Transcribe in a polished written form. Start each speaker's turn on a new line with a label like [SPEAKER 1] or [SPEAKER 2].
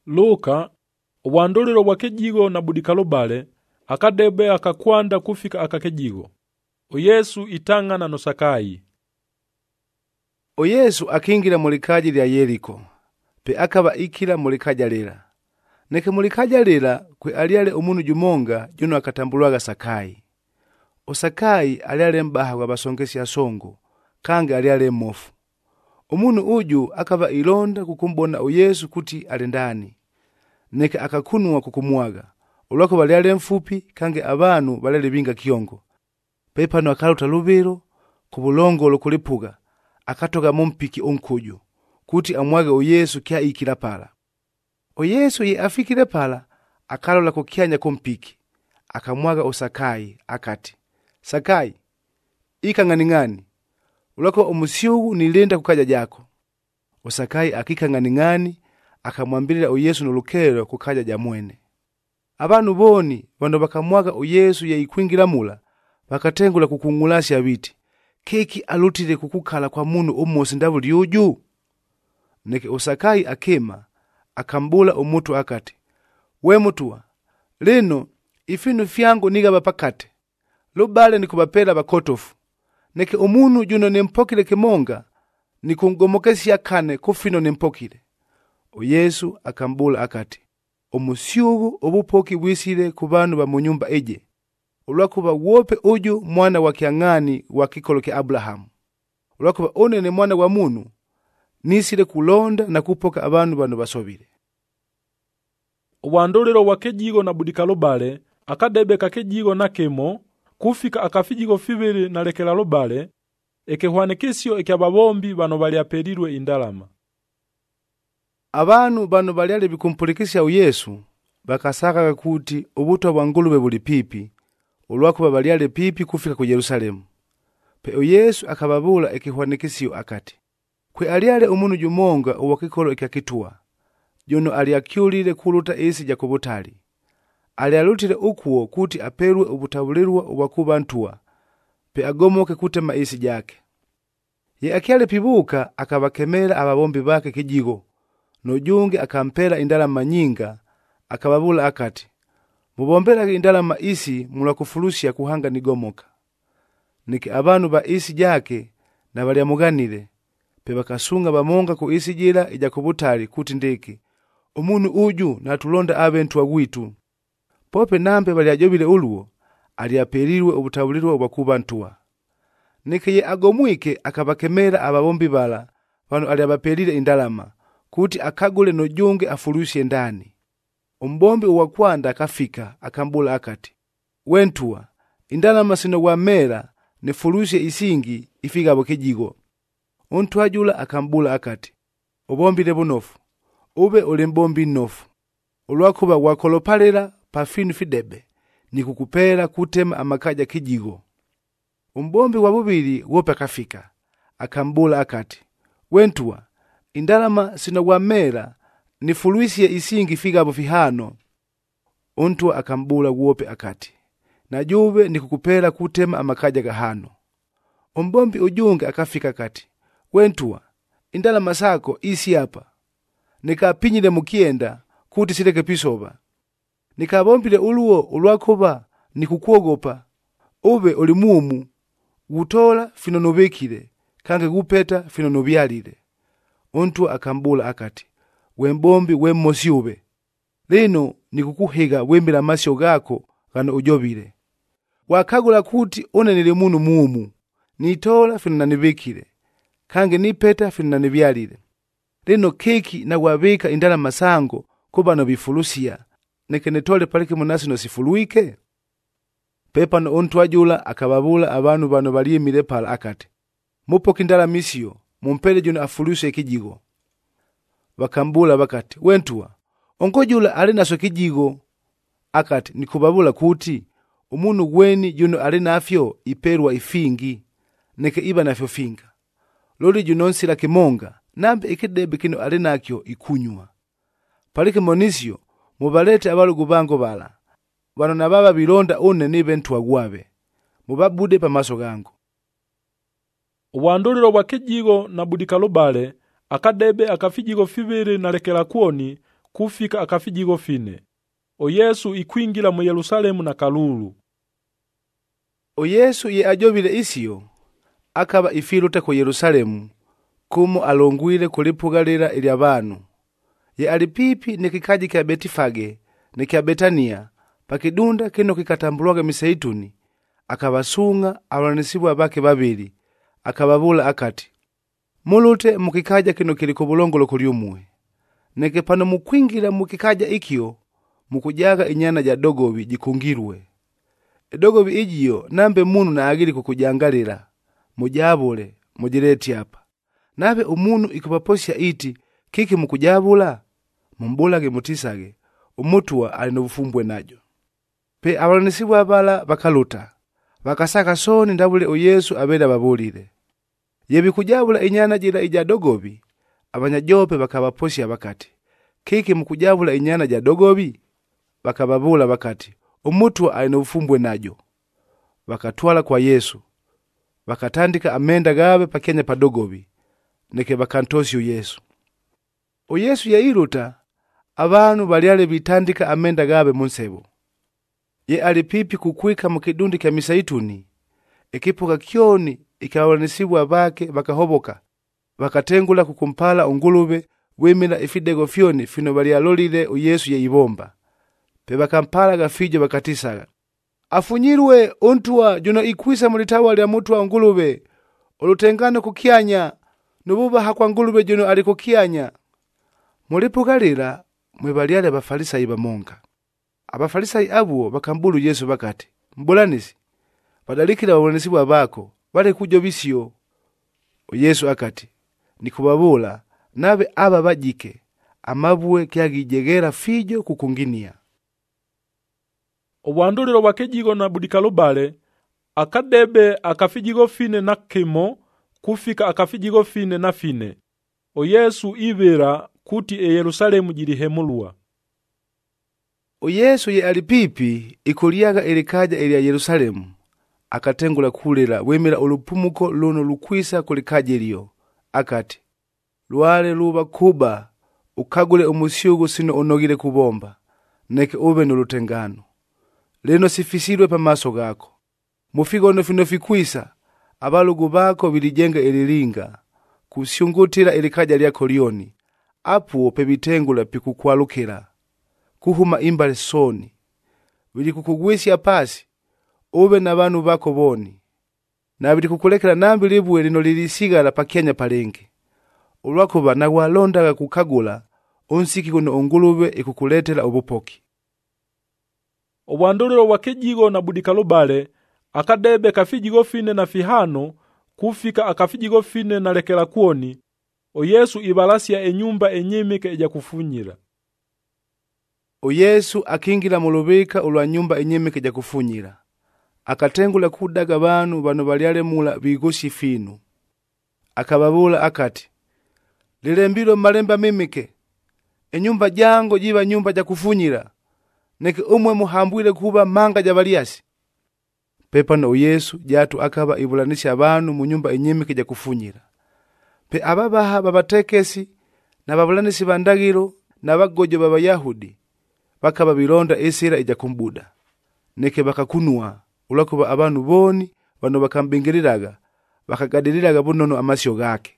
[SPEAKER 1] Luka uwandulilo wa kejigo na budikalubale akadebe akakwanda kufika akakejigo. Yesu itangana no Sakayi.
[SPEAKER 2] Yesu akingira mu likaji lya Yeriko, pe akaba ikira mu likaja lila. Neke mu likaja lila kwe aliale umunu jumonga juno akatambulwaga Sakayi. Sakayi aliale mbaha wa basongesi ya songo, kange aliale mofu. Umunu uju akaba ilonda kukumbona Yesu kuti alendani. Neke akakunwa kukumuaga. Ulwako baliale mfupi kange abanu baliale binga kiongo. Pepano akaluta lubiro kubulongolo kulipuga. Akatoka mumpiki onkuju kuti amwage Yesu kya ikira pala. Yesu ye afikire pala akalola kukyanya kompiki. Akamwaga Sakayi akati, Sakayi, ikang'aning'ani. Ulako umusyugu nilenda kukaja jako. Sakayi akikang'aning'ani akamwambirira Yesu nulukero kukaja jamwene. Abantu boni bano bakamwaga Yesu ye ikwingira mula bakatengula kukung'ulasya biti. Keki alutire kukukala kwa munu umosi ndabuli uju. Neke Sakayi akema akambula umutu akati, we mutua, lino ifinu fyangu nigaba pakate. Lubale nikubapela bakotofu. Neke umunu juno nempokile kimonga nikungomokesya kane kufino nempokile. Yesu akambula akati, umusyugu ubupoki bwisile ku bantu ba mu nyumba eje. Ulwakuba wope uju mwana wa kyang'ani wa kikolo kya Abrahamu. Ulwakuba onene mwana wa munu nisile kulonda na kupoka abantu bano basobile.
[SPEAKER 1] Uwandulilo wa kejigo na budikalubale akadebe kakejigo na kemo kufika akafijigo fibiri na lekela lubale ekehwanekesyo ekyababombi bano bali apelirwe indalama.
[SPEAKER 2] Abantu bano baliale bikumpulikisya Yesu bakasaka kuti ubutwa bwa ngulube buli pipi. Ulwakuba baliale pipi kufika ku Yerusalemu. Pe Yesu akababula ekihwanekisyo akati, kwe aliale umunu jumonga uwakikolo ekyakitua, jono aliakyulile kuluta isi jakubutali. Alialutile ukuo kuti aperwe ubutabulirwa uwakubantua, pe agomoke kutema isi jake. Ye akiale pibuka akabakemera ababombi bake kijigo, nojunge akampela indalama nyinga, akababula akati, mubombela indalama isi mulakufulusya kuhanga nigomoka. Niki abantu ba isi jake na bali amuganile, pe bakasunga bamonga ku isi jila ijakubutali kuti ndeke, umunu uju natulonda abentu wagwitu. Pope nampe bali ajobile uluo, aliapelirwe ubutabulirwa ubakubantua. Niki ye agomwike akabakemera ababombi bala, bano aliabapelire indalama, kuti akagule nojunge afulusye ndani. Umbombi uwakwanda akafika akambula akati, wentua, indalama sino wamera nefulusye isingi ifika bokejigo. Untwajula akambula akati, ubombile bunofu, ube uli mbombi nofu. Ulwakuba wakolopalera pa finu fidebe, nikukupela kutema amakaja kijigo. Umbombi wabubili wope akafika, akambula akati, wentua, indalama sino wamera nifulusye isingi fika bofihano. Untua akambula wope akati, na juve nikukupela kutema amakaja gahano. Umbombi ujunge akafika kati, wentua, indalama sako isi hapa. Nikapinyile mukienda kuti sileke pisoba. Nikabombile uluo ulwakuba nikukuogopa. Ube ulimumu, gutola fino nubekile, kange gupeta fino nubyalile. Untua akambula akati, wembombi wemmosi ube. Lino nikukuhiga wembila masyo gako gano ujobile. Wakagula kuti unenile munu mumu, nitola fino nanibekile, kange nipeta fino nanibyalile. Lino keki na wabeka indalama sango kuba no bifulusya, neke netole palike munasi no sifuluike. Pepano untwajula akababula abantu bano baliyimile pala akati, mupoka indalama isiyo, mumpele juno afulusye kijigo. Bakambula bakati, wentua, onkojula alinaso kijigo. Akati, nikubabula kuti, umunu gweni juno alinafyo iperwa ifingi, neke iba nafyo finga. Loli junonsila kimonga, nambe ikidebe kino alinakyo ikunywa. Palike monisyo, mubalete abalugu bango bala. Bano na baba bilonda une nibe ntu wagwabe. Mubabude pa maso gangu.
[SPEAKER 1] Uwandulilo wa kejigo na budikalubale akadebe akafijigo fibiri na lekela kuoni kufika akafijigo fine. O Yesu ikwingila mu Yerusalemu na kalulu.
[SPEAKER 2] O Yesu ye ajobile isiyo akaba ifiluta ku Yerusalemu kumo alongwile kulipugalila ili abantu. Ye alipipi ni kikaji kya Betifage ni kya Betania pakidunda kino kikatambulwaga miseituni. Akabasunga abalanisibu abake babili akababula akati, mulute mukikaja kino kili ku bulongolo kulyumwe. Neke pano mukwingila mukikaja ikyo mukujaga inyana ja dogobi jikungirwe. Edogobi ijiyo nambe munu na agili kukujangalila mujabule mujireti hapa. Nabe umunu ikupaposya iti kiki mukujabula mumbulage mutisage umutua alinobufumbwe najo. Pe abalanisibu abala bakaluta bakasaka soni ndabule o Yesu abela babulile. Yebi kujabula inyana jira ija dogobi abanyajope bakabaposya bakati, kiki mukujabula inyana ja dogobi? Bakababula bakati, umutua alinobufumbwe najo. Bakatwala kwa Yesu bakatandika amenda gabe pakenya padogobi neke bakantosi o Yesu. O Yesu yailuta abantu balyale bitandika amenda gabe munsebo. Ye alipipi kukwika mukidundi kya misaituni ekipuka kyoni ikawalanisibu abake bakahoboka bakatengula kukumpala ungulube wemila ifidego fyoni fino balyalolile o Yesu ye ibomba. Pe bakampala gafijo bakatisaga, afunyirwe untua juno ikwisa mulitawa lya mutwa ungulube olutengano kukyanya nububa hakwa ngulube juno ali kukyanya. Mulipugalila mwebalyale abafarisayi bamonga. Abafarisayi abuo bakambulu Yesu bakati, mbulanisi badalikila abalanisibu abako bale kujo bisyo. O Yesu akati, nikubabula nabe aba bajike amabwe kyagijegera fijo kukunginia.
[SPEAKER 1] Obwandulilo bwakejigo na budikalubale akadebe akafijigo fine na kimo kufika akafijigo fine na fine. O Yesu ibera kuti Yerusalemu jilihemulwa.
[SPEAKER 2] O Yesu ye alipipi ikuliaga ilikaja ili ya Yerusalemu akatengula kulela wemila ulupumuko luno lukwisa kulikaja iliyo. Akati, luale luba kuba ukagule umusyugu sino unogile kubomba neke ube nulutengano. Leno sifisilwe pa maso gako. Mufigo nofino fikwisa abalugu bako bilijenga ililinga kusyungutila ilikaja lya kolioni. Apuo pebitengula pikukwalukila kuhuma imbale soni bili kukugwisya pasi ube na banu bako boni na bili kukulekela nambi libwe lino lilisigala pakyanya palenge ulwakuba na walondaga kukagula unsiki kuno ungulube ikukuletela obupoki.
[SPEAKER 1] Obwandulilo bwakejigo na budikalubale akadebe kafijigo fine na fihano kufika akafijigo fine na lekela kuoni. O Yesu ibalasya enyumba enyimike eja kufunyira.
[SPEAKER 2] O Yesu akingila mulubika ulwa nyumba enyimike eja kufunyira. Akatengula kudaga banu bano balyale mula bigoshi finu. Akababula akati, lilembilo malemba mimike enyumba jango jiba nyumba ja kufunyira neke umwe muhambwile kuba manga ja baliasi. Pepano o Yesu jatu akaba ibulanisha abantu mu nyumba enyimike ja kufunyira. Pe ababaha babatekesi na babulanisi bandagiro na bagojo b'Abayahudi bakaba bilonda esira ija kumbuda neke bakakunwa ulakuba abantu boni bano bakambingiriraga bakagadiliraga bunono amasyo gake.